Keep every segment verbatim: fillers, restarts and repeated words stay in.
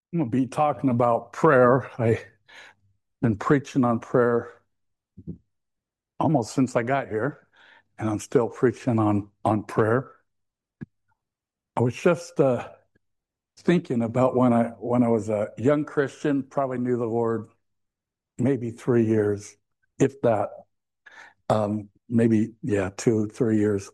I'm going to be talking about prayer. I've been preaching on prayer almost since I got here, and I'm still preaching on, on prayer. I was just uh, thinking about when I when I was a young Christian, probably knew the Lord maybe three years, if that. Um, maybe yeah, two, three years.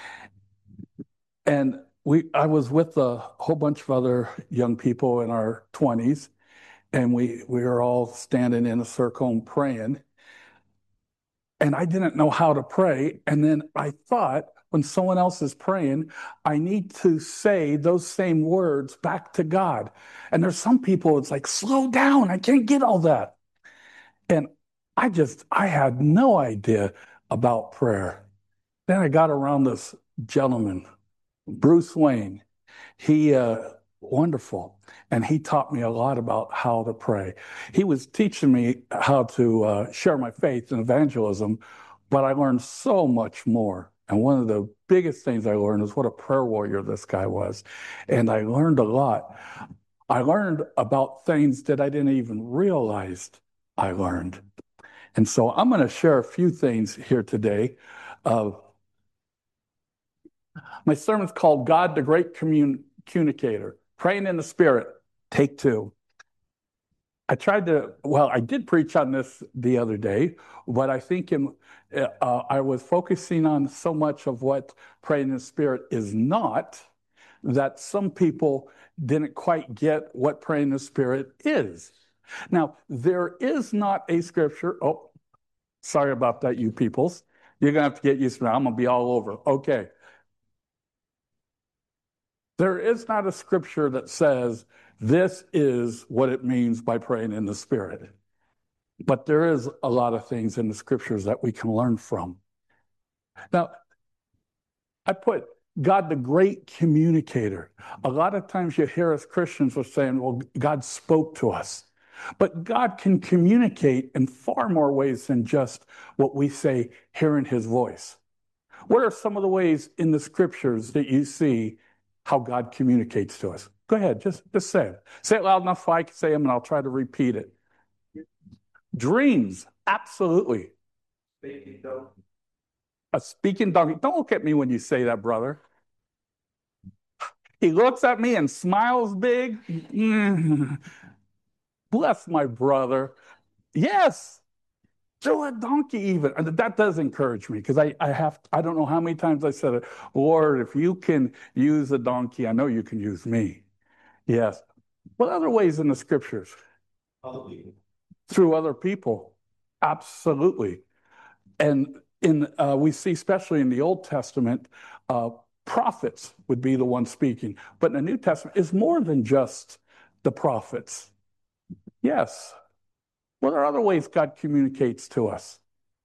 And we I was with a whole bunch of other young people in our twenties, and we we were all standing in a circle and praying. And I didn't know how to pray. And then I thought, when someone else is praying, I need to say those same words back to God. And there's some people, it's like, slow down. I can't get all that. And I just, I had no idea about prayer. Then I got around this gentleman, Bruce Wayne. He, uh, wonderful. And he taught me a lot about how to pray. He was teaching me how to uh, share my faith in evangelism, but I learned so much more. And one of the biggest things I learned is what a prayer warrior this guy was. And I learned a lot. I learned about things that I didn't even realize I learned. And so I'm going to share a few things here today. Uh, my sermon's called God, the Great Commun- Communicator. Praying in the Spirit, take two. I tried to, well, I did preach on this the other day, but I think in, uh, I was focusing on so much of what praying in the Spirit is not that some people didn't quite get what praying in the Spirit is. Now, there is not a scripture. Oh, sorry about that, you peoples. You're going to have to get used to it. I'm going to be all over. Okay. There is not a scripture that says this is what it means by praying in the Spirit. But there is a lot of things in the scriptures that we can learn from. Now, I put God the great communicator. A lot of times you hear us Christians are saying, well, God spoke to us. But God can communicate in far more ways than just what we say hearing his voice. What are some of the ways in the scriptures that you see how God communicates to us? Go ahead, just, just say it. Say it loud enough so I can say them, and I'll try to repeat it. Dreams, absolutely. Speaking donkey. A speaking donkey. Don't look at me when you say that, brother. He looks at me and smiles big. Mm. Bless my brother. Yes. Through a donkey even. And that does encourage me because I, I have, I don't know how many times I said it. Lord, if you can use a donkey, I know you can use me. Yes. What other ways in the scriptures? Other people. Through other people. Absolutely. And in uh, we see, especially in the Old Testament, uh, prophets would be the ones speaking. But in the New Testament, it's more than just the prophets. Yes. What are other ways God communicates to us?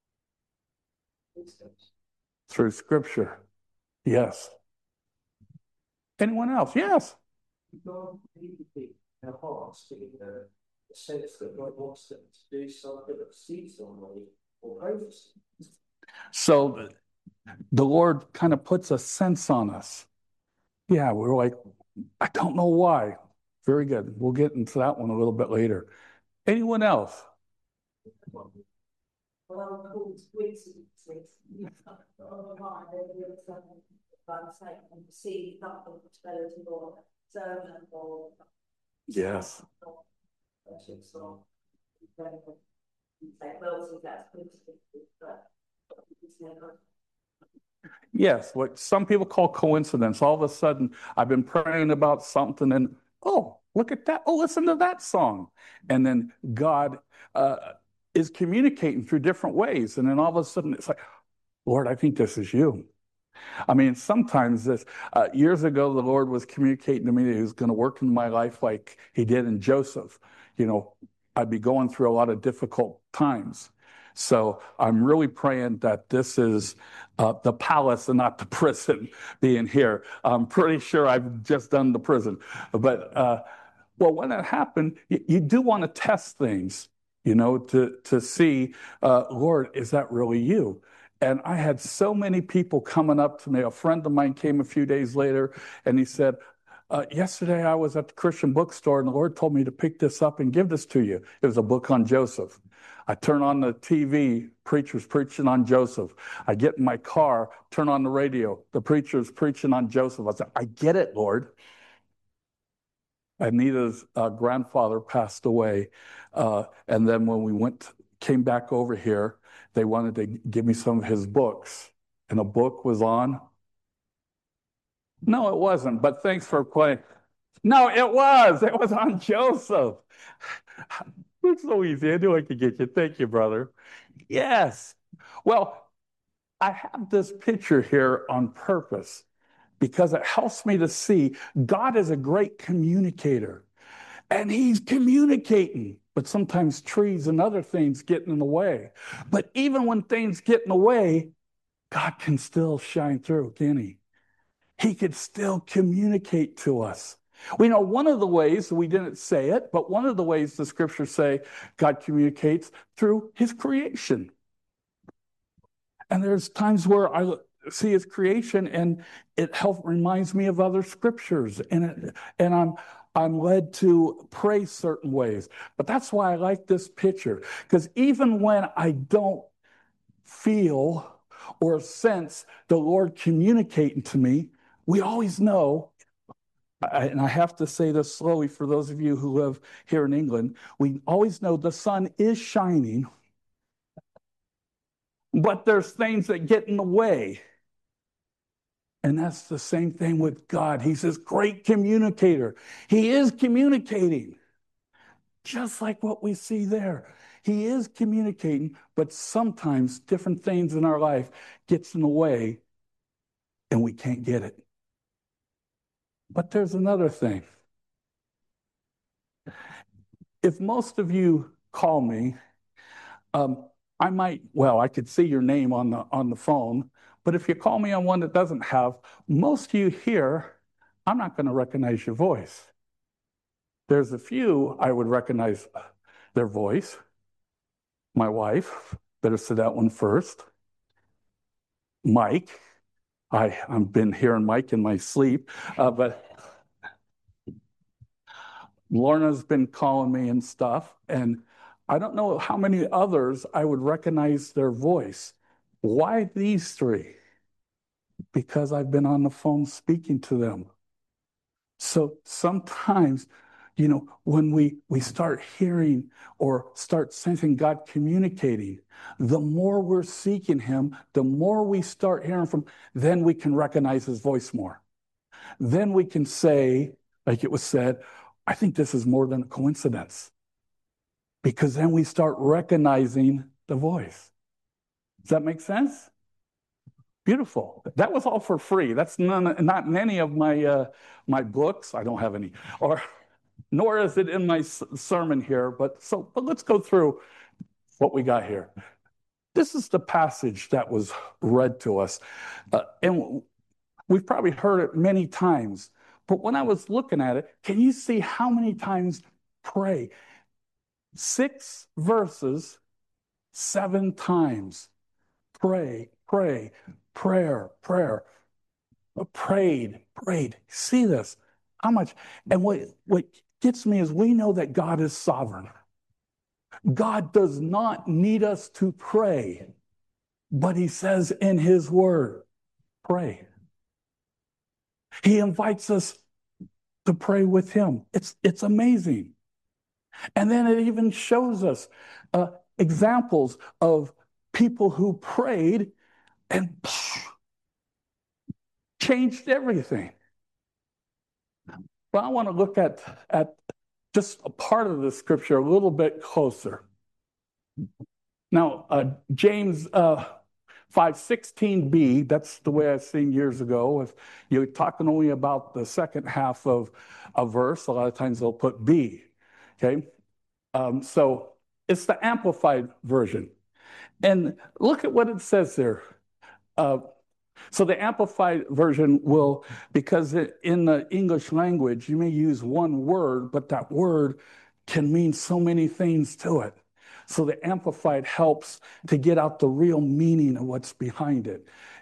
Through Scripture. Yes. Anyone else? Yes. God communicates our hearts in the sense that God wants them to do something that sees somebody or pray for somebody. So the Lord kind of puts a sense on us. Yeah, we're like, I don't know why. Very good. We'll get into that one a little bit later. Anyone else? Well, called coincidences. Yes. Yes, what some people call coincidence. All of a sudden, I've been praying about something, and oh, look at that. Oh, listen to that song. And then God uh, is communicating through different ways. And then all of a sudden, it's like, Lord, I think this is you. I mean, sometimes this, uh, years ago, the Lord was communicating to me that he was going to work in my life like he did in Joseph. You know, I'd be going through a lot of difficult times. So I'm really praying that this is uh, the palace and not the prison being here. I'm pretty sure I've just done the prison. But, uh, well, when that happened, you, you do want to test things, you know, to, to see, uh, Lord, is that really you? And I had so many people coming up to me. A friend of mine came a few days later and he said, Uh, yesterday, I was at the Christian bookstore, and the Lord told me to pick this up and give this to you. It was a book on Joseph. I turn on the T V, preachers preaching on Joseph. I get in my car, turn on the radio, the preacher's preaching on Joseph. I said, I get it, Lord. Anita's uh, grandfather passed away. Uh, and then when we went, came back over here, they wanted to give me some of his books. And the book was on. No, it wasn't, but thanks for playing. No, it was. It was on Joseph. It's so easy. I knew I could get you. Thank you, brother. Yes. Well, I have this picture here on purpose because it helps me to see God is a great communicator, and he's communicating, but sometimes trees and other things get in the way. But even when things get in the way, God can still shine through, can he? He could still communicate to us. We know one of the ways, we didn't say it, but one of the ways the scriptures say God communicates through his creation. And there's times where I see his creation and it helps reminds me of other scriptures, and it, and I'm I'm led to pray certain ways. But that's why I like this picture, because even when I don't feel or sense the Lord communicating to me, we always know, and I have to say this slowly for those of you who live here in England, we always know the sun is shining, but there's things that get in the way. And that's the same thing with God. He's this great communicator. He is communicating, just like what we see there. He is communicating, but sometimes different things in our life gets in the way and we can't get it. But there's another thing. If most of you call me, um, I might, well, I could see your name on the on the phone, but if you call me on one that doesn't have, most of you here, I'm not going to recognize your voice. There's a few I would recognize their voice. My wife, better say that one first. Mike, I, I've been hearing Mike in my sleep, uh, but Lorna's been calling me and stuff, and I don't know how many others I would recognize their voice. Why these three? Because I've been on the phone speaking to them. So sometimes, you know, when we, we start hearing or start sensing God communicating, the more we're seeking him, the more we start hearing from, then we can recognize his voice more. Then we can say, like it was said, I think this is more than a coincidence. Because then we start recognizing the voice. Does that make sense? Beautiful. That was all for free. That's none, not in any of my uh, my books. I don't have any, or nor is it in my sermon here. But so, but let's go through what we got here. This is the passage that was read to us, uh, and we've probably heard it many times. But when I was looking at it, can you see how many times pray? Six verses, seven times. Pray, pray, prayer, prayer. Prayed, prayed. See this? How much? And what, what gets me is we know that God is sovereign. God does not need us to pray, but he says in his word, pray. He invites us to pray with him. It's, it's amazing. And then it even shows us uh, examples of people who prayed and psh, changed everything. Well, I want to look at, at just a part of the scripture a little bit closer. Now, uh, James uh, five sixteen b, that's the way I've seen years ago. If you're talking only about the second half of a verse, a lot of times they'll put B, okay? Um, so it's the Amplified version. And look at what it says there. Uh, so the Amplified version will, because it, in the English language, you may use one word, but that word can mean so many things to it. So the Amplified helps to get out the real meaning of what's behind it.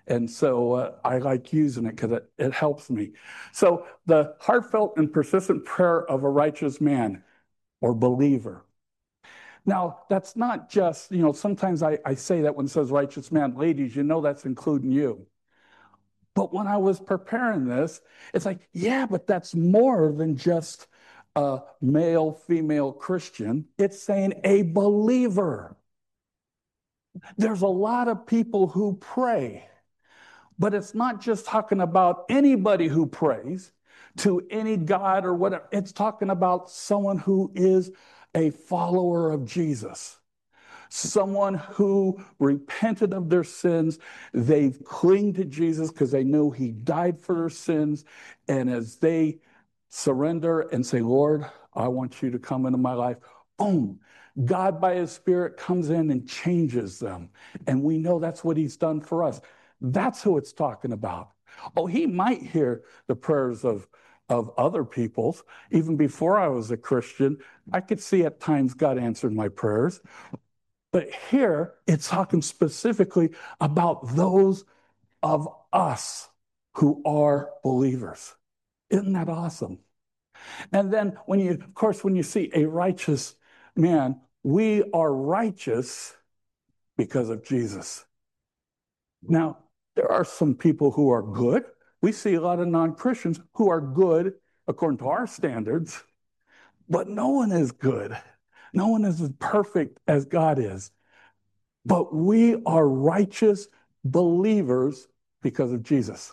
And so uh, I like using it because it, it helps me. So the heartfelt and persistent prayer of a righteous man or believer. Now, that's not just, you know, sometimes I, I say that when it says righteous man, ladies, you know that's including you. But when I was preparing this, it's like, yeah, but that's more than just a male, female Christian. It's saying a believer. There's a lot of people who pray, but it's not just talking about anybody who prays to any God or whatever. It's talking about someone who is a follower of Jesus, someone who repented of their sins. They've clinged to Jesus because they know he died for their sins. And as they surrender and say, Lord, I want you to come into my life, boom, God by his Spirit comes in and changes them. And we know that's what he's done for us. That's who it's talking about. Oh, he might hear the prayers of, of other people's. Even before I was a Christian, I could see at times God answered my prayers. But here, it's talking specifically about those of us who are believers. Isn't that awesome? And then when you, of course, when you see a righteous man, we are righteous because of Jesus. Now, there are some people who are good. We see a lot of non-Christians who are good according to our standards, but no one is good. No one is as perfect as God is. But we are righteous believers because of Jesus.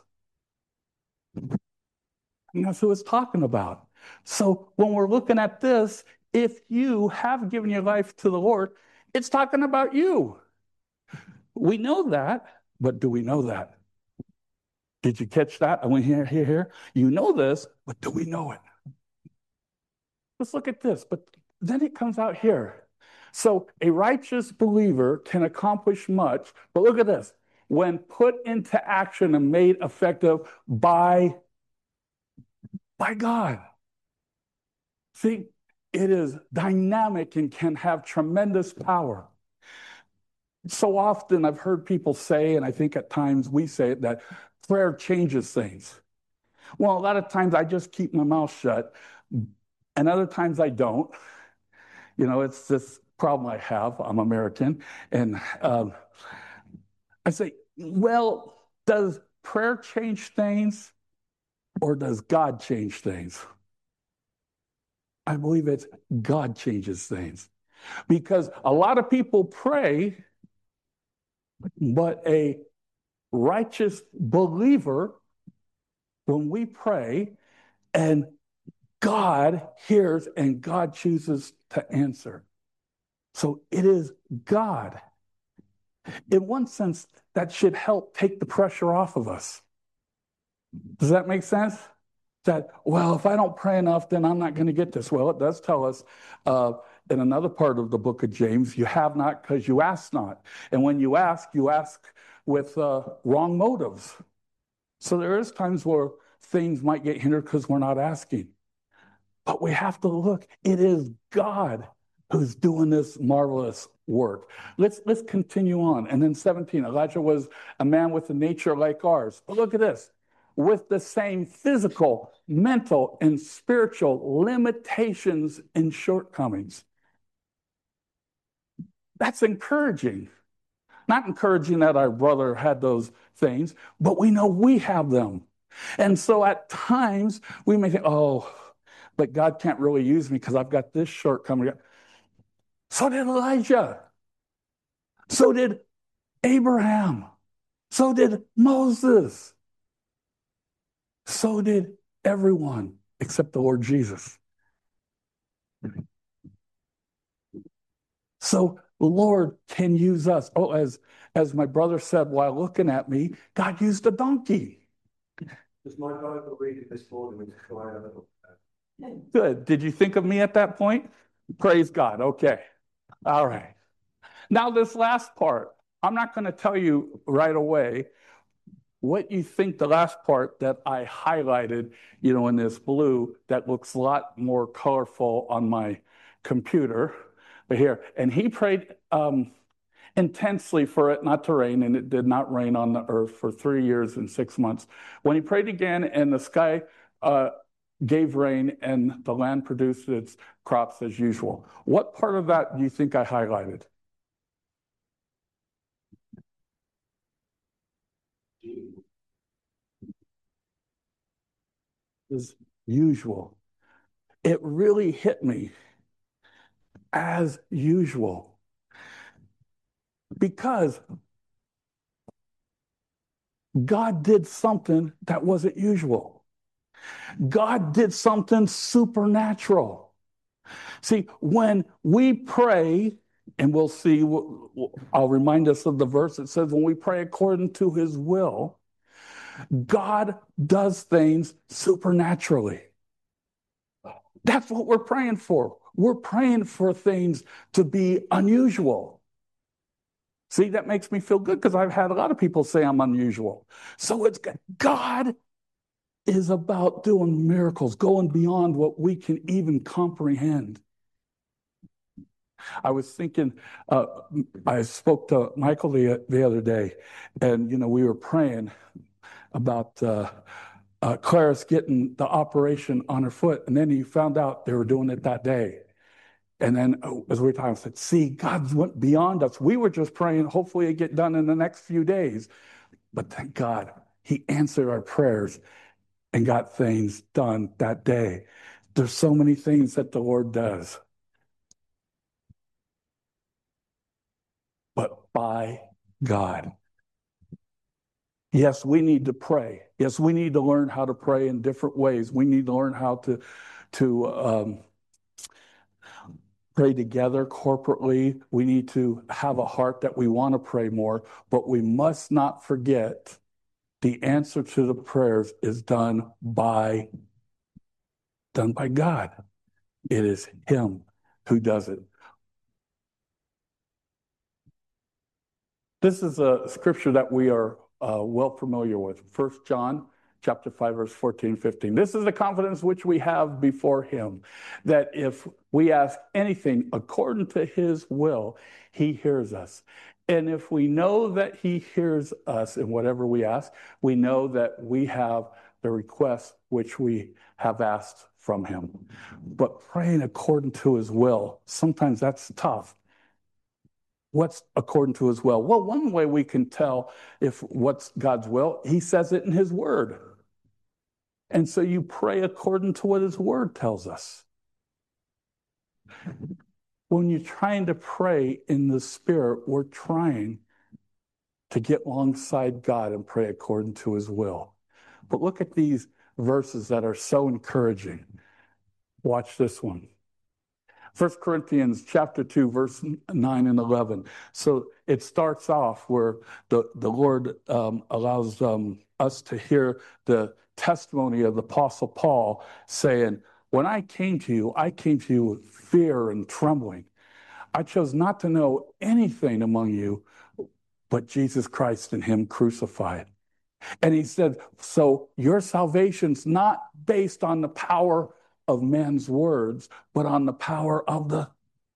And that's who it's talking about. So when we're looking at this, if you have given your life to the Lord, it's talking about you. We know that, but do we know that? Did you catch that? I went here, here, here. You know this, but do we know it? Let's look at this. But then it comes out here. So a righteous believer can accomplish much, but look at this. When put into action and made effective by, by God. See, it is dynamic and can have tremendous power. So often I've heard people say, and I think at times we say it, that prayer changes things. Well, a lot of times I just keep my mouth shut, and other times I don't. You know, it's this problem I have. I'm American. And um, I say, well, does prayer change things or does God change things? I believe it's God changes things. Because a lot of people pray, but a righteous believer, when we pray and God hears and God chooses to answer. So it is God. In one sense, that should help take the pressure off of us. Does that make sense? That, well, if I don't pray enough, then I'm not going to get this. Well, it does tell us uh, in another part of the book of James, you have not because you ask not. And when you ask, you ask with uh, wrong motives. So there is times where things might get hindered because we're not asking. But we have to look. It is God who's doing this marvelous work. Let's, let's continue on. And then seventeen, Elijah was a man with a nature like ours. But look at this. With the same physical, mental, and spiritual limitations and shortcomings. That's encouraging. Not encouraging that our brother had those things, but we know we have them. And so at times we may think, oh, but God can't really use me because I've got this shortcoming. So did Elijah. So did Abraham. So did Moses. So did everyone except the Lord Jesus. So the Lord can use us. Oh, as, as my brother said while looking at me, God used a donkey. Does my Bible read this morning? Good. Did you think of me at that point? Praise God. Okay. All right. Now, this last part, I'm not going to tell you right away what you think the last part that I highlighted, you know, in this blue that looks a lot more colorful on my computer. But here, and he prayed, um, intensely for it not to rain, and it did not rain on the earth for three years and six months. When he prayed again, and the sky uh, gave rain, and the land produced its crops as usual. What part of that do you think I highlighted? Is usual. It really hit me as usual, because God did something that wasn't usual. God did something supernatural. See, when we pray, and we'll see, I'll remind us of the verse. It says, when we pray according to his will, God does things supernaturally. That's what we're praying for. We're praying for things to be unusual. See, that makes me feel good, because I've had a lot of people say I'm unusual. So it's God is about doing miracles, going beyond what we can even comprehend. I was thinking, uh, I spoke to Michael the, the other day, and, you know, we were praying about uh, uh, Clarice getting the operation on her foot, and then he found out they were doing it that day. And then as we were talking, I said, see, God went beyond us. We were just praying, hopefully it get done in the next few days. But thank God, he answered our prayers and got things done that day. There's so many things that the Lord does. But by God. Yes, we need to pray. Yes, we need to learn how to pray in different ways. We need to learn how to, to um, pray together corporately. We need to have a heart that we want to pray more, but we must not forget the answer to the prayers is done by, done by God. It is him who does it. This is a scripture that we are uh, well familiar with. First John chapter five, verse fourteen, fifteen. This is the confidence which we have before him, that if we ask anything according to his will, he hears us. And if we know that he hears us in whatever we ask, we know that we have the request which we have asked from him. But praying according to his will, sometimes that's tough. What's according to his will? Well, one way we can tell if what's God's will, he says it in his word. And so you pray according to what his word tells us. When you're trying to pray in the Spirit, we're trying to get alongside God and pray according to his will. But look at these verses that are so encouraging. Watch this one. First Corinthians chapter two, verse nine and eleven. So it starts off where the, the Lord um, allows um, us to hear the testimony of the Apostle Paul saying, when I came to you, I came to you with fear and trembling. I chose not to know anything among you but Jesus Christ and him crucified. And he said, so your salvation's not based on the power of man's words, but on the power of the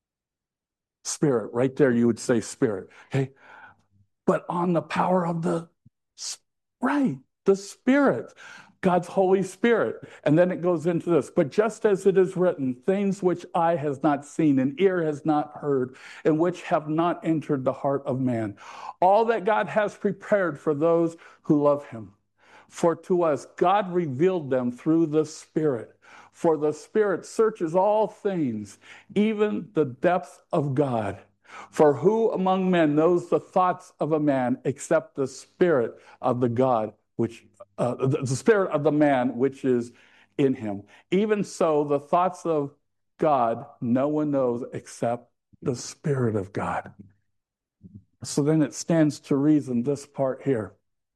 Spirit. Right there, you would say Spirit. Okay. But on the power of the, right, the Spirit, God's Holy Spirit. And then it goes into this. But just as it is written, things which eye has not seen and ear has not heard, and which have not entered the heart of man, all that God has prepared for those who love him. For to us, God revealed them through the Spirit. For the Spirit searches all things, even the depths of God. For who among men knows the thoughts of a man except the Spirit of the God, which uh, the, the Spirit of the man which is in him? Even so, the thoughts of God no one knows except the Spirit of God. So then it stands to reason, this part here.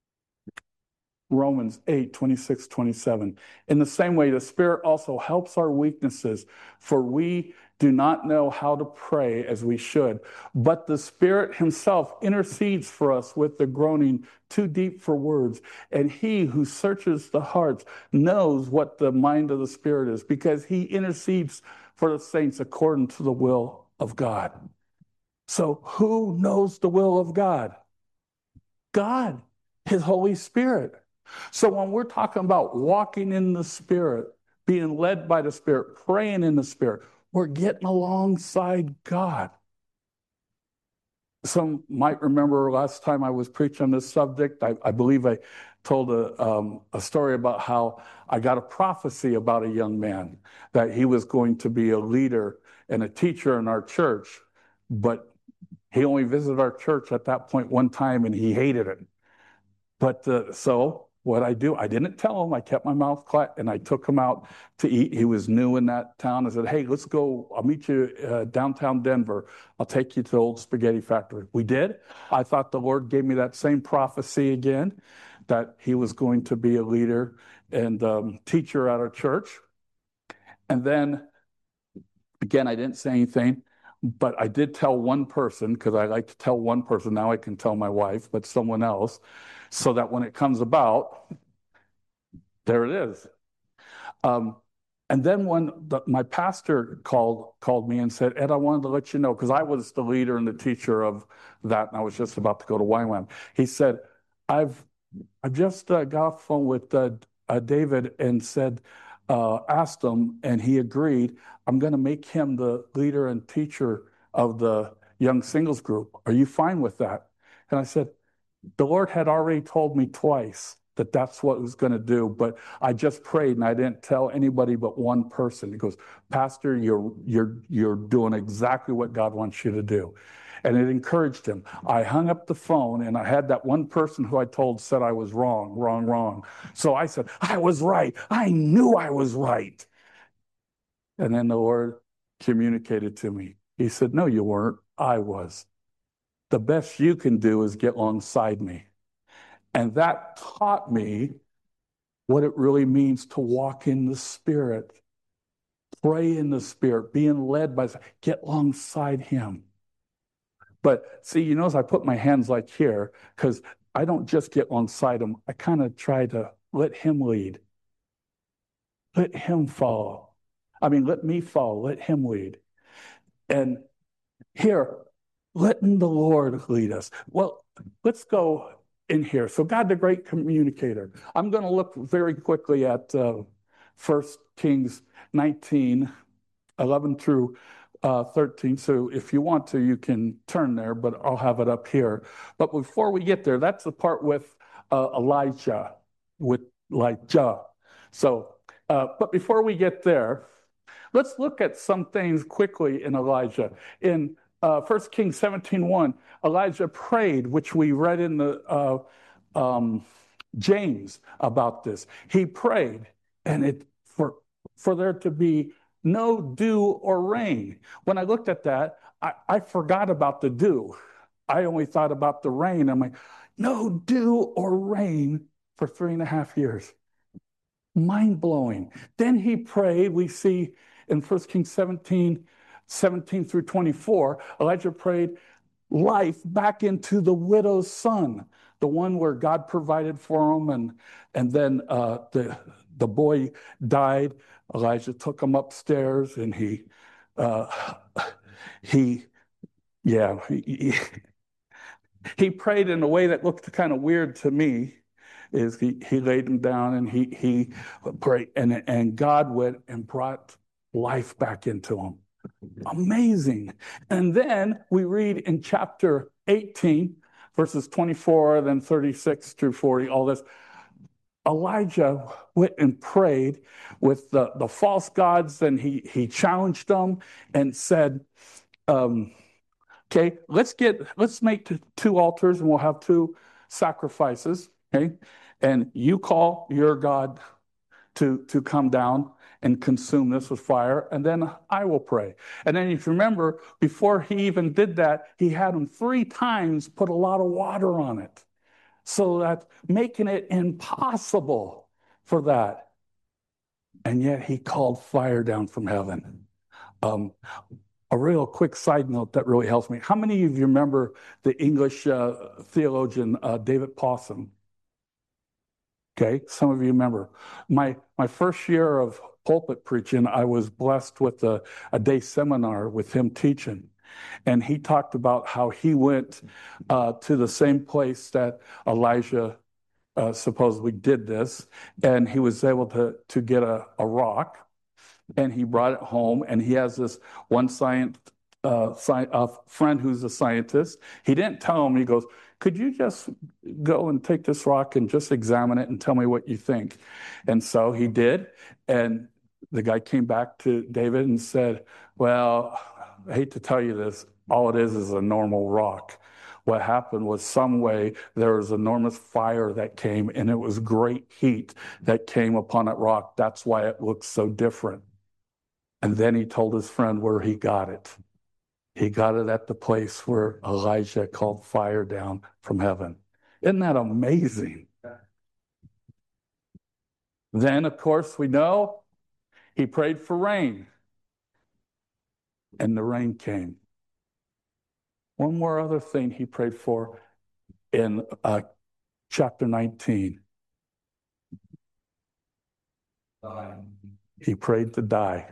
Romans eight, twenty-six, twenty-seven. In the same way, the Spirit also helps our weaknesses, for we do not know how to pray as we should, but the Spirit himself intercedes for us with the groaning too deep for words. And he who searches the hearts knows what the mind of the Spirit is, because he intercedes for the saints according to the will of God. So who knows the will of God? God, His Holy Spirit. So when we're talking about walking in the Spirit, being led by the Spirit, praying in the Spirit, we're getting alongside God. Some might remember last time I was preaching on this subject, I, I believe I told a, um, a story about how I got a prophecy about a young man, that he was going to be a leader and a teacher in our church, but he only visited our church at that point one time and he hated it. But uh, so what I do, I didn't tell him. I kept my mouth quiet and I took him out to eat. He was new in that town. I said, hey, let's go. I'll meet you uh, downtown Denver. I'll take you to the old spaghetti factory. We did. I thought the Lord gave me that same prophecy again, that he was going to be a leader and um, teacher at our church. And then, again, I didn't say anything. But I did tell one person, because I like to tell one person. Now I can tell my wife, but someone else, so that when it comes about, there it is. Um, and then when the, my pastor called called me and said, Ed, I wanted to let you know, because I was the leader and the teacher of that, and I was just about to go to Y WAM. He said, I've I've just uh, got off the phone with uh, uh, David and said, uh, asked him, and he agreed. I'm going to make him the leader and teacher of the young singles group. Are you fine with that? And I said, the Lord had already told me twice that that's what it was going to do, but I just prayed and I didn't tell anybody but one person. He goes, Pastor, you're you're you're doing exactly what God wants you to do. And it encouraged him. I hung up the phone and I had that one person who I told said I was wrong, wrong, wrong. So I said, I was right. I knew I was right. And then the Lord communicated to me. He said, no, you weren't. I was. The best you can do is get alongside me. And that taught me what it really means to walk in the Spirit, pray in the Spirit, being led by, get alongside Him. But see, you notice I put my hands like here because I don't just get alongside Him. I kind of try to let Him lead, let Him follow. I mean, let me follow, let Him lead. And here, letting the Lord lead us. Well, let's go in here. So God, the great communicator. I'm going to look very quickly at uh, First Kings nineteen, eleven through uh, thirteen. So if you want to, you can turn there, but I'll have it up here. But before we get there, that's the part with uh, Elijah, with Elijah. So, uh, but before we get there, let's look at some things quickly in Elijah. In uh, First Kings seventeen one, Elijah prayed, which we read in the uh, um, James about this. He prayed, and it for for there to be no dew or rain. When I looked at that, I, I forgot about the dew. I only thought about the rain. I'm like, no dew or rain for three and a half years. Mind blowing. Then he prayed. We see in First Kings seventeen, seventeen through twenty-four, Elijah prayed life back into the widow's son, the one where God provided for him, and and then uh, the the boy died. Elijah took him upstairs, and he uh, he yeah he, he prayed in a way that looked kind of weird to me. Is he he laid him down and he he prayed, and and God went and brought life back into him. Amazing. And then we read in chapter eighteen, verses twenty-four, then thirty-six through forty, all this. Elijah went and prayed with the, the false gods, and he, he challenged them and said, um, okay, let's get, let's make two altars and we'll have two sacrifices, okay? And you call your God to, to come down and consume this with fire, and then I will pray. And then if you remember, before he even did that, he had him three times put a lot of water on it, so that making it impossible for that. And yet he called fire down from heaven. Um, a real quick side note that really helps me. How many of you remember the English uh, theologian uh, David Pawson? Okay, some of you remember. My my first year of pulpit preaching, I was blessed with a, a day seminar with him teaching. And he talked about how he went uh, to the same place that Elijah uh, supposedly did this, and he was able to, to get a, a rock, and he brought it home, and he has this one science, uh, sci- a friend who's a scientist. He didn't tell him, he goes, could you just go and take this rock and just examine it and tell me what you think? And so he did, and the guy came back to David and said, well, I hate to tell you this, all it is is a normal rock. What happened was some way there was enormous fire that came, and it was great heat that came upon that rock. That's why it looks so different. And then he told his friend where he got it. He got it at the place where Elijah called fire down from heaven. Isn't that amazing? Then, of course, we know he prayed for rain, and the rain came. One more other thing he prayed for in uh, chapter nineteen. He prayed to die.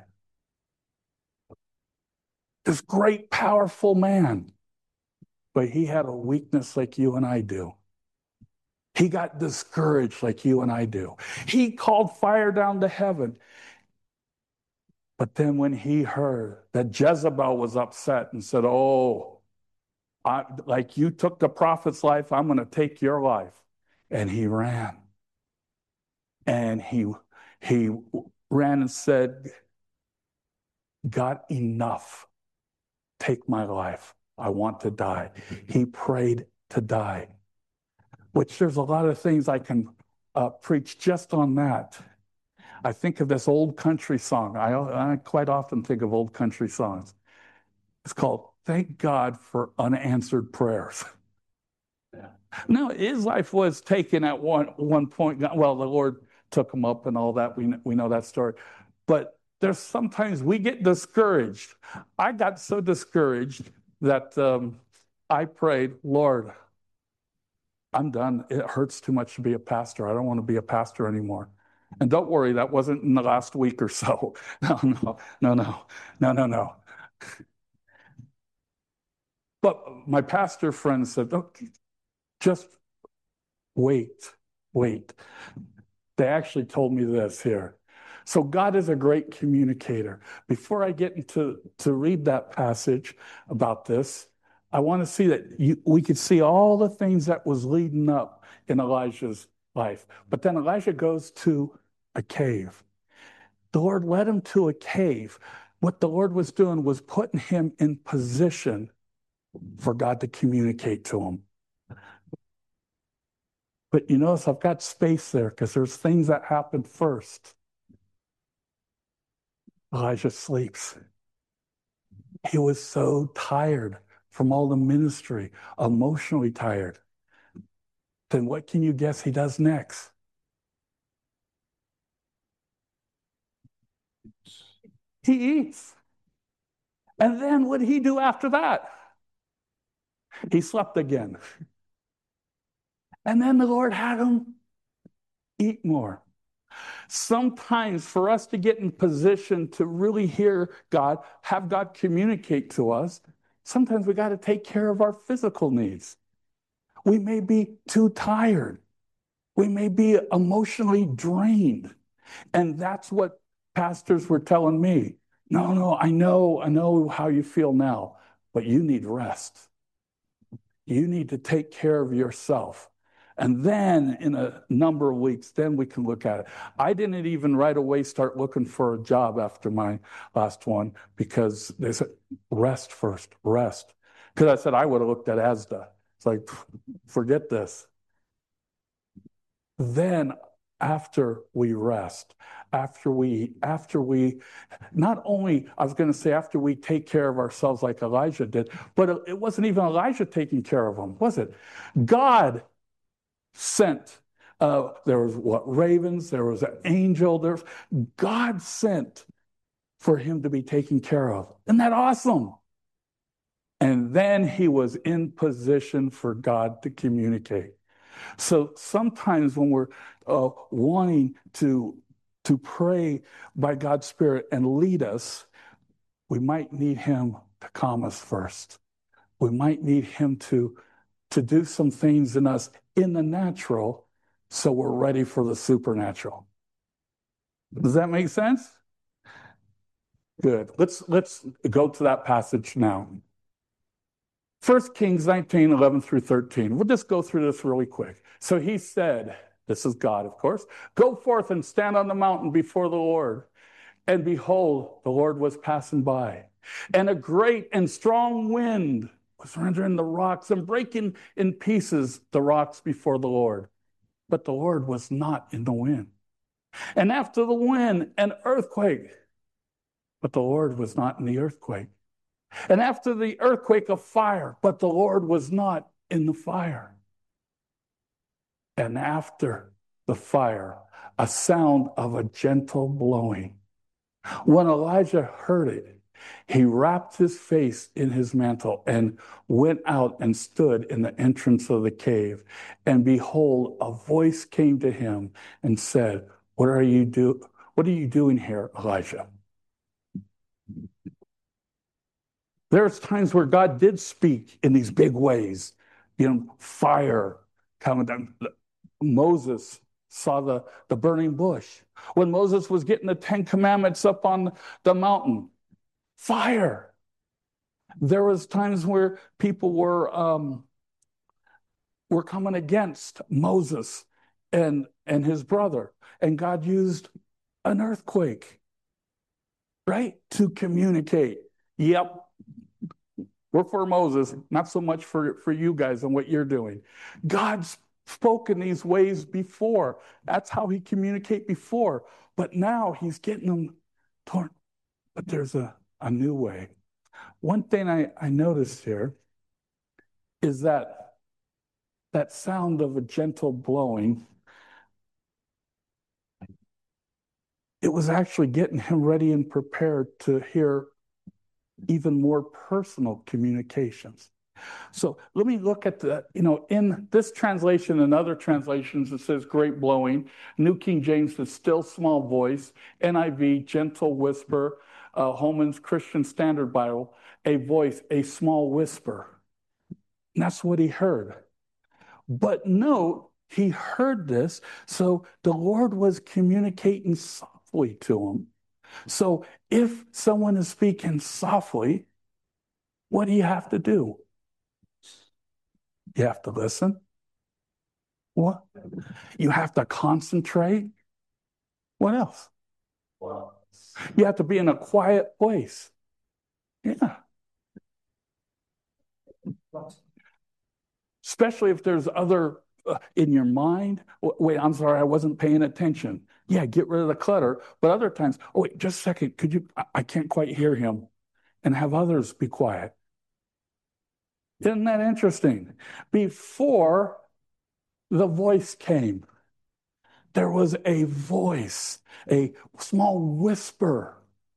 This great, powerful man, but he had a weakness like you and I do. He got discouraged like you and I do. He called fire down to heaven. But then when he heard that Jezebel was upset and said, oh, I, like you took the prophet's life, I'm going to take your life. And he ran. And he, he ran and said, God, enough. Take my life. I want to die. He prayed to die. Which there's a lot of things I can uh, preach just on that. I think of this old country song. I, I quite often think of old country songs. It's called Thank God for Unanswered Prayers. Yeah. Now, his life was taken at one, one point. Well, the Lord took him up and all that. We, we know that story. But there's sometimes we get discouraged. I got so discouraged that um, I prayed, Lord, I'm done. It hurts too much to be a pastor. I don't want to be a pastor anymore. And don't worry, that wasn't in the last week or so. No, no, no, no, no, no, no. But my pastor friend said, oh, just wait, wait. They actually told me this here. So God is a great communicator. Before I get into to read that passage about this, I want to see that you, we could see all the things that was leading up in Elijah's life. But then Elijah goes to a cave. The Lord led him to a cave. What the Lord was doing was putting him in position for God to communicate to him. But you notice I've got space there because there's things that happened first. Elijah sleeps. He was so tired from all the ministry, emotionally tired. Then what can you guess he does next? He eats. And then what did he do after that? He slept again. And then the Lord had him eat more. Sometimes for us to get in position to really hear God, have God communicate to us, sometimes we got to take care of our physical needs. We may be too tired. We may be emotionally drained. And that's what pastors were telling me. No, no, I know, I know how you feel now, but you need rest. You need to take care of yourself. And then in a number of weeks, then we can look at it. I didn't even right away start looking for a job after my last one because they said, rest first, rest. Because I said I would have looked at Asda. It's like, forget this. Then after we rest, after we, after we, not only, I was going to say after we take care of ourselves like Elijah did, but it wasn't even Elijah taking care of them, was it? God sent. Uh, there was what ravens, there was an angel, there's God sent for him to be taken care of. Isn't that awesome? And then he was in position for God to communicate. So sometimes when we're uh, wanting to, to pray by God's Spirit and lead us, we might need him to calm us first. We might need him to, to do some things in us in the natural so we're ready for the supernatural. Does that make sense? Good. Let's let's go to that passage now. First Kings nineteen, eleven through thirteen. We'll just go through this really quick. So he said, this is God, of course, go forth and stand on the mountain before the Lord. And behold, the Lord was passing by. And a great and strong wind was rending the rocks and breaking in pieces the rocks before the Lord. But the Lord was not in the wind. And after the wind, an earthquake. But the Lord was not in the earthquake. And after the earthquake, a fire. But the Lord was not in the fire. And after the fire, a sound of a gentle blowing. When Elijah heard it, he wrapped his face in his mantle and went out and stood in the entrance of the cave. And behold, a voice came to him and said, What are you do? What are you doing here, Elijah? There's times where God did speak in these big ways. You know, fire coming down. Moses saw the, the burning bush. When Moses was getting the Ten Commandments up on the mountain, fire. There was times where people were um, were coming against Moses and, and his brother, and God used an earthquake, right, to communicate. Yep, we're for Moses, not so much for, for you guys and what you're doing. God's spoke in these ways before. That's how he communicated before. But now he's getting them torn. But there's a, a new way. One thing I, I noticed here is that that sound of a gentle blowing, it was actually getting him ready and prepared to hear even more personal communications. So let me look at the, you know, in this translation and other translations, it says great blowing. New King James says still small voice. N I V, gentle whisper. Uh, Holman's Christian Standard Bible, a voice, a small whisper. And that's what he heard. But note, he heard this, so the Lord was communicating softly to him. So if someone is speaking softly, what do you have to do? You have to listen. What? You have to concentrate. What else? Wow. You have to be in a quiet place. Yeah. Especially if there's other uh, in your mind. Wait, I'm sorry, I wasn't paying attention. Yeah, get rid of the clutter. But other times, oh, wait, just a second. Could you, I, I can't quite hear him. And have others be quiet. Isn't that interesting? Before the voice came, there was a voice, a small whisper,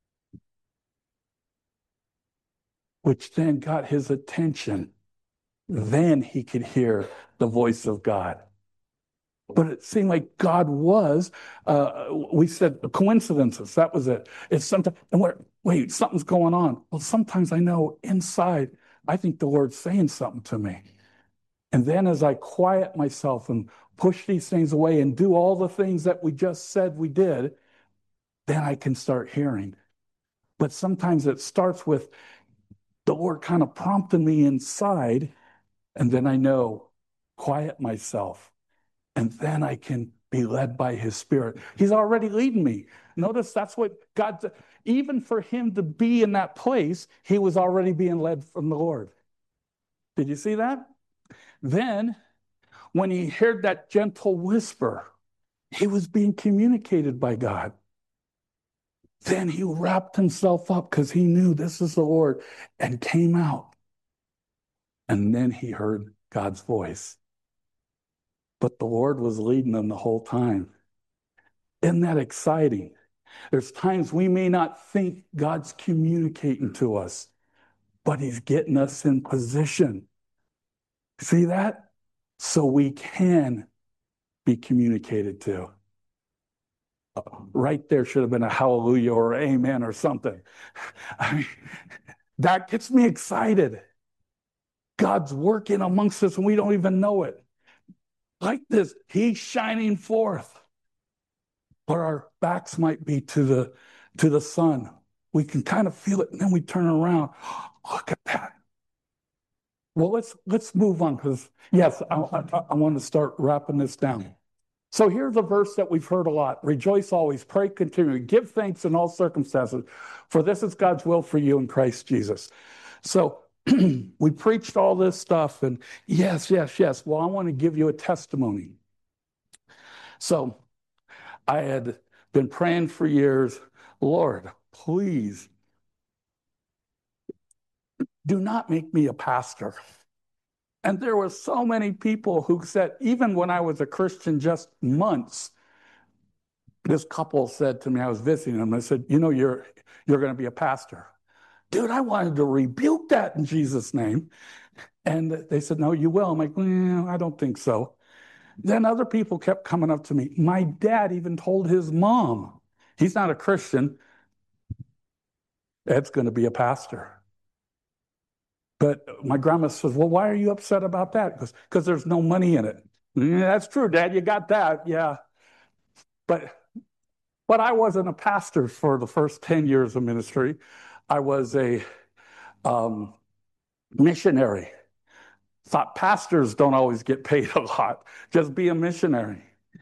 which then got his attention. Then he could hear the voice of God. But it seemed like God was, uh, we said coincidences. That was it. It's sometimes, and what, wait, something's going on. Well, sometimes I know inside, I think the Lord's saying something to me. And then as I quiet myself and push these things away and do all the things that we just said we did, then I can start hearing. But sometimes it starts with the Lord kind of prompting me inside, and then I know, quiet myself, and then I can be led by his Spirit. He's already leading me. Notice that's what God, even for him to be in that place, he was already being led from the Lord. Did you see that? Then, when he heard that gentle whisper, he was being communicated by God. Then he wrapped himself up because he knew this is the Lord and came out. And then he heard God's voice. But the Lord was leading him the whole time. Isn't that exciting? There's times we may not think God's communicating to us, but he's getting us in position. See that? So we can be communicated to. Right there should have been a hallelujah or amen or something. I mean, That gets me excited. God's working amongst us and we don't even know it. Like this, he's shining forth. But our backs might be to the to the sun. We can kind of feel it, and then we turn around. Look at that. Well, let's let's move on because yes, I, I, I want to start wrapping this down. So here's a verse that we've heard a lot. Rejoice always, pray continually, give thanks in all circumstances, for this is God's will for you in Christ Jesus. So we preached all this stuff, and yes, yes, yes. Well, I want to give you a testimony. So I had been praying for years, Lord, please do not make me a pastor. And there were so many people who said, even when I was a Christian just months, this couple said to me, I was visiting them, I said, you know, you're you're going to be a pastor. Dude, I wanted to rebuke that in Jesus' name. And they said, no, you will. I'm like, well, I don't think so. Then other people kept coming up to me. My dad even told his mom, he's not a Christian, Ed's going to be a pastor. But my grandma says, well, why are you upset about that? Because because there's no money in it. Yeah, that's true, Dad. You got that. Yeah. But but I wasn't a pastor for the first ten years of ministry. I was a um, missionary. Thought pastors don't always get paid a lot. Just be a missionary.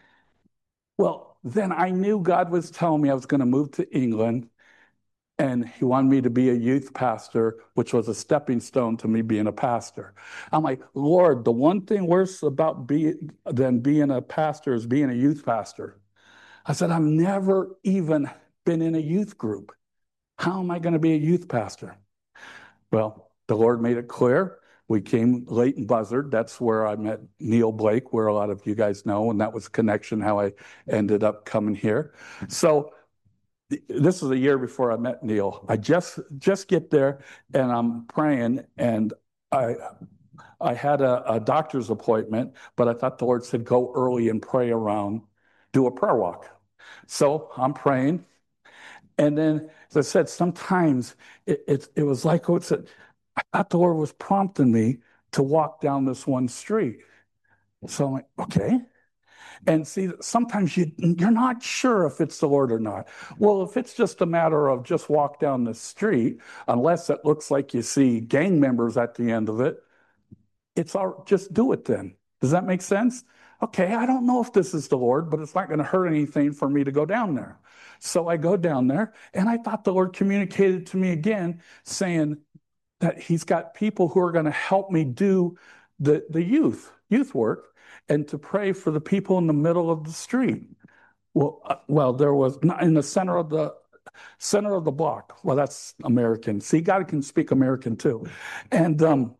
Well, then I knew God was telling me I was going to move to England, and he wanted me to be a youth pastor, which was a stepping stone to me being a pastor. I'm like, Lord, the one thing worse about being than being a pastor is being a youth pastor. I said, I've never even been in a youth group. How am I going to be a youth pastor? Well, the Lord made it clear. We came Leighton Buzzard. That's where I met Neil Blake, where a lot of you guys know, and that was connection how I ended up coming here. So this was a year before I met Neil. I just just get there and I'm praying, and I I had a, a doctor's appointment, but I thought the Lord said go early and pray around, do a prayer walk. So I'm praying, and then as I said, sometimes it it, it was like oh, it's a, I thought the Lord was prompting me to walk down this one street. So I'm like, okay. And see, sometimes you, you're not sure if it's the Lord or not. Well, if it's just a matter of just walk down the street, unless it looks like you see gang members at the end of it, it's all, just do it then. Does that make sense? Okay, I don't know if this is the Lord, but it's not going to hurt anything for me to go down there. So I go down there, and I thought the Lord communicated to me again, saying that he's got people who are going to help me do the, the youth, youth work, and to pray for the people in the middle of the street. Well, uh, well, there was not in the center of the center of the block. Well, that's American. See, God can speak American too. And um,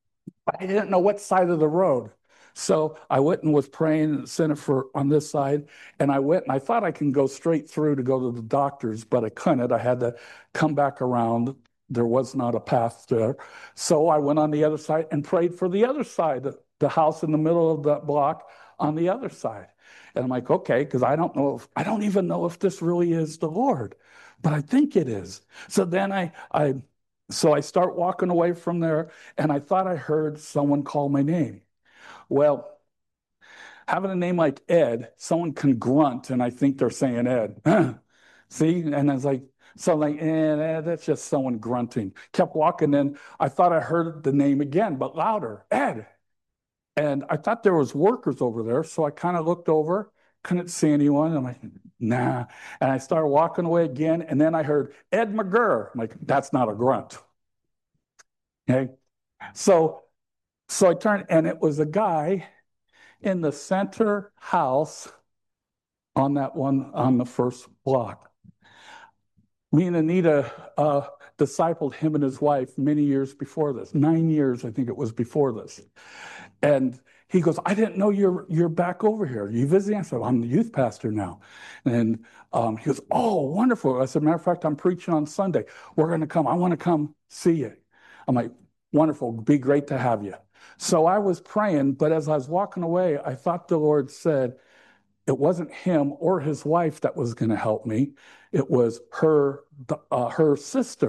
I didn't know what side of the road. So I went and was praying center for on this side, and I went and I thought I can go straight through to go to the doctor's, but I couldn't. I had to come back around. There was not a path there. So I went on the other side and prayed for the other side, the house in the middle of that block on the other side. And I'm like, okay, because I don't know if I don't even know if this really is the Lord, but I think it is. So then I I so I start walking away from there, and I thought I heard someone call my name. Well, having a name like Ed, someone can grunt, and I think they're saying Ed. See? And I was like, so I'm like, eh, that's just someone grunting. Kept walking, and I thought I heard the name again, but louder, Ed. And I thought there was workers over there, so I kind of looked over, couldn't see anyone. I'm like, nah. And I started walking away again, and then I heard Ed McGurr. I'm like, that's not a grunt. Okay. So so I turned, and it was a guy in the center house on that one on the first block. Me and Anita uh, discipled him and his wife many years before this, nine years, I think it was before this. And he goes, I didn't know you're you're back over here. Are you visiting? I said, I'm the youth pastor now. And um, he goes, oh, wonderful. I said, matter of fact, I'm preaching on Sunday. We're going to come. I want to come see you. I'm like, wonderful. Be great to have you. So I was praying, but as I was walking away, I thought the Lord said it wasn't him or his wife that was going to help me. It was her, uh, her sister.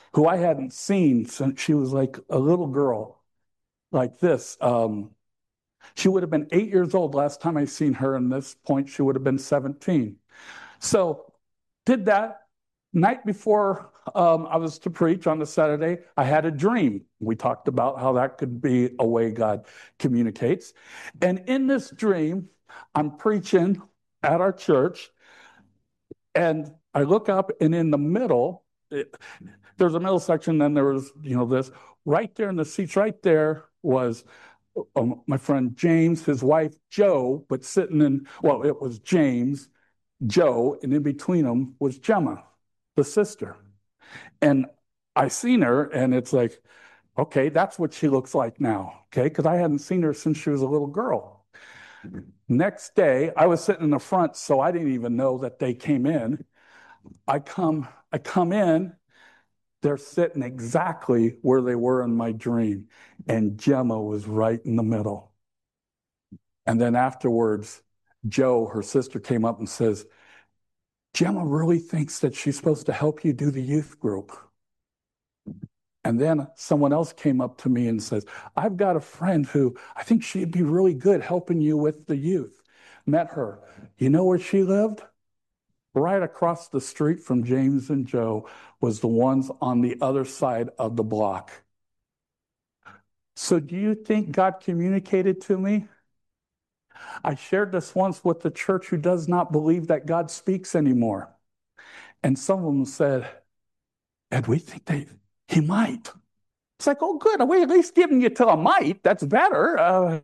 who I hadn't seen since she was like a little girl, like this. Um, she would have been eight years old last time I seen her, and this point she would have been seventeen. So did that. Night before um, I was to preach on the Saturday, I had a dream. We talked about how that could be a way God communicates. And in this dream, I'm preaching at our church, and I look up, and in the middle, it, there's a middle section, then there was, you know, this. Right there in the seats, right there was um, my friend James, his wife Joe, but sitting in, well, it was James, Joe, and in between them was Gemma, the sister. And I seen her, and it's like, okay, that's what she looks like now, okay? Because I hadn't seen her since she was a little girl. Next day, I was sitting in the front, so I didn't even know that they came in. I come, I come in, they're sitting exactly where they were in my dream, and Gemma was right in the middle. And then afterwards, Joe, her sister, came up and says, Gemma really thinks that she's supposed to help you do the youth group. And then someone else came up to me and says, I've got a friend who I think she'd be really good helping you with the youth. Met her. You know where she lived? Right across the street from James and Joe was the ones on the other side of the block. So do you think God communicated to me? I shared this once with the church who does not believe that God speaks anymore. And some of them said, Ed, we think they, he might. It's like, oh, good. We at least giving you to a might. That's better. Uh,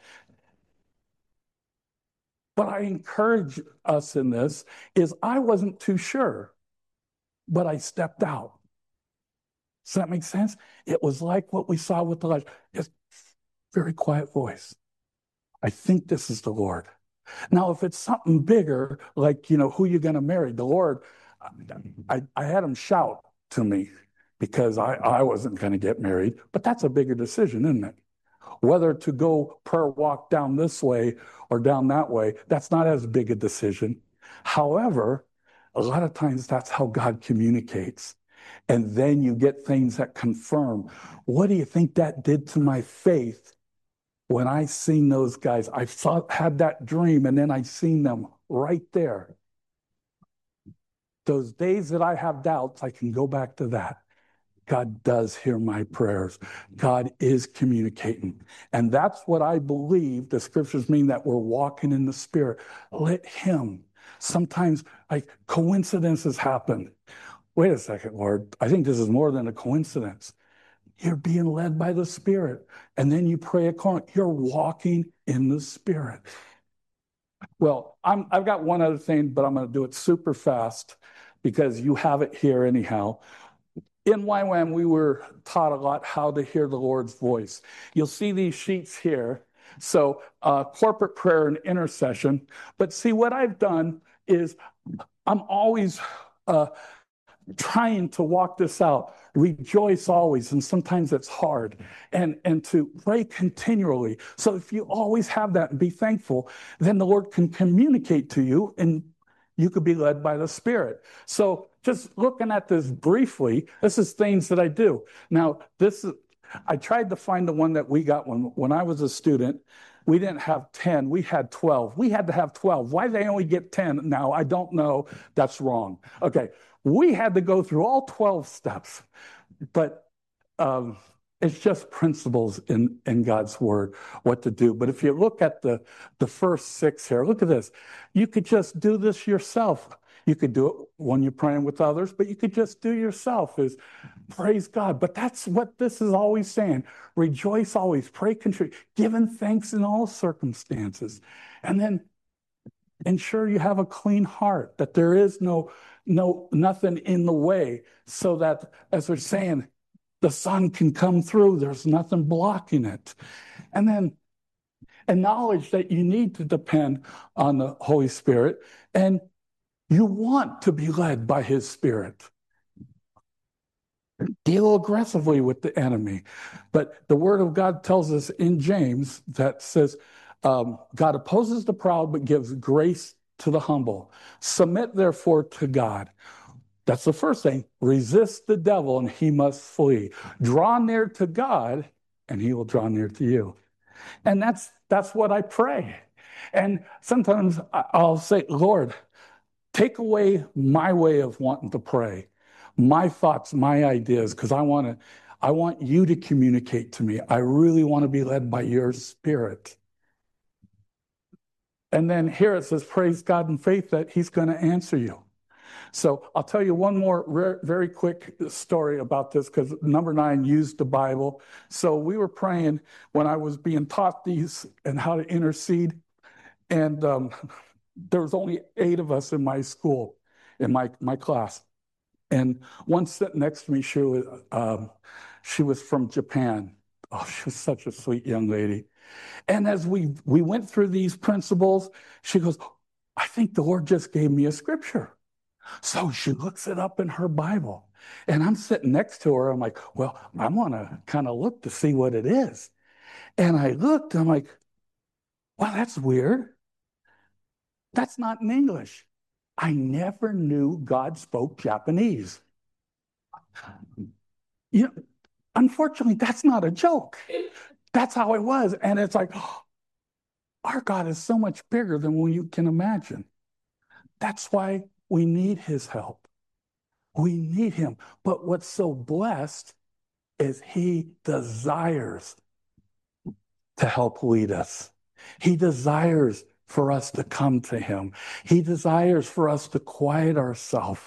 but I encourage us in this is I wasn't too sure, but I stepped out. Does that make sense? It was like what we saw with Elijah. It's very quiet voice. I think this is the Lord. Now, if it's something bigger, like, you know, who you going to marry, the Lord, I, I had him shout to me because I, I wasn't going to get married. But that's a bigger decision, isn't it? Whether to go prayer walk down this way or down that way, that's not as big a decision. However, a lot of times that's how God communicates. And then you get things that confirm. What do you think that did to my faith when I seen those guys? I saw, had that dream, and then I seen them right there. Those days that I have doubts, I can go back to that. God does hear my prayers. God is communicating. And that's what I believe the scriptures mean, that we're walking in the Spirit. Let him. Sometimes like coincidences happen. Wait a second, Lord. I think this is more than a coincidence. You're being led by the Spirit. And then you pray accordingly. You're walking in the Spirit. Well, I'm, I've got one other thing, but I'm going to do it super fast because you have it here anyhow. In Y WAM, we were taught a lot how to hear the Lord's voice. You'll see these sheets here. So uh, corporate prayer and intercession. But see, what I've done is I'm always uh, trying to walk this out. Rejoice always, and sometimes it's hard. And, and to pray continually. So if you always have that and be thankful, then the Lord can communicate to you, and you could be led by the Spirit. So just looking at this briefly, this is things that I do. Now, this is, I tried to find the one that we got when, when I was a student. We didn't have ten, we had twelve. We had to have twelve. Why they only get ten now, I don't know. That's wrong. Okay, we had to go through all twelve steps, but um, it's just principles in, in God's word, what to do. But if you look at the, the first six here, look at this. You could just do this yourself. You could do it when you're praying with others, but you could just do yourself is praise God. But that's what this is always saying. Rejoice always, pray, contribute, giving thanks in all circumstances. And then ensure you have a clean heart, that there is no, no, nothing in the way, so that, as they're saying, the sun can come through. There's nothing blocking it. And then acknowledge that you need to depend on the Holy Spirit, and you want to be led by his Spirit. Deal aggressively with the enemy. But the word of God tells us in James that says, um, God opposes the proud, but gives grace to the humble. Submit, therefore, to God. That's the first thing. Resist the devil and he must flee. Draw near to God and he will draw near to you. And that's that's what I pray. And sometimes I'll say, Lord, take away my way of wanting to pray, my thoughts, my ideas, because I want to I want you to communicate to me. I really want to be led by your spirit. And then here it says, praise God in faith that he's going to answer you. So I'll tell you one more very quick story about this, because number nine used the Bible. So we were praying when I was being taught these and how to intercede. And um, there was only eight of us in my school, in my, my class. And one sitting next to me, she was, um, she was from Japan. Oh, she was such a sweet young lady. And as we, we went through these principles, she goes, I think the Lord just gave me a scripture. So she looks it up in her Bible. And I'm sitting next to her. I'm like, well, I want to kind of look to see what it is. And I looked, I'm like, well, that's weird. That's not in English. I never knew God spoke Japanese. You know, unfortunately, that's not a joke. That's how it was. And it's like, oh, our God is so much bigger than you can imagine. That's why we need his help. We need him. But what's so blessed is he desires to help lead us. He desires for us to come to him. He desires for us to quiet ourselves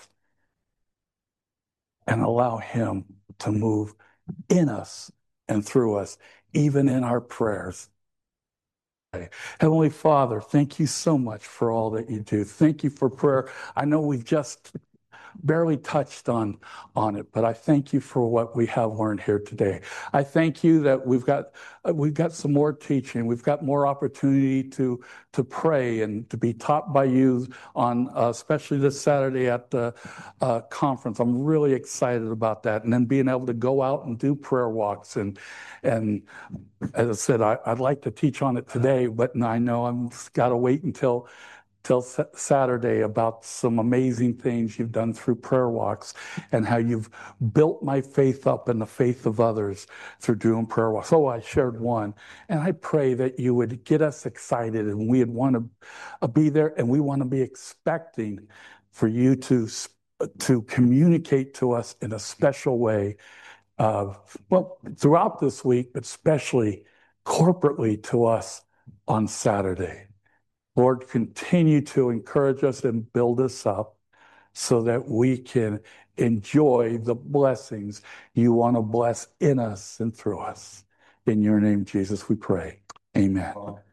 and allow him to move in us and through us, even in our prayers. Heavenly Father, thank you so much for all that you do. Thank you for prayer. I know we've just barely touched on, on it, but I thank you for what we have learned here today. I thank you that we've got we've got some more teaching. We've got more opportunity to to pray and to be taught by you on, uh, especially this Saturday at the uh, conference. I'm really excited about that, and then being able to go out and do prayer walks and and as I said, I, I'd like to teach on it today, but I know I've got to wait until till Saturday about some amazing things you've done through prayer walks and how you've built my faith up and the faith of others through doing prayer walks. So I shared one, and I pray that you would get us excited and we'd want to be there, and we want to be expecting for you to, to communicate to us in a special way, uh, well, throughout this week, but especially corporately to us on Saturday. Lord, continue to encourage us and build us up so that we can enjoy the blessings you want to bless in us and through us. In your name, Jesus, we pray. Amen.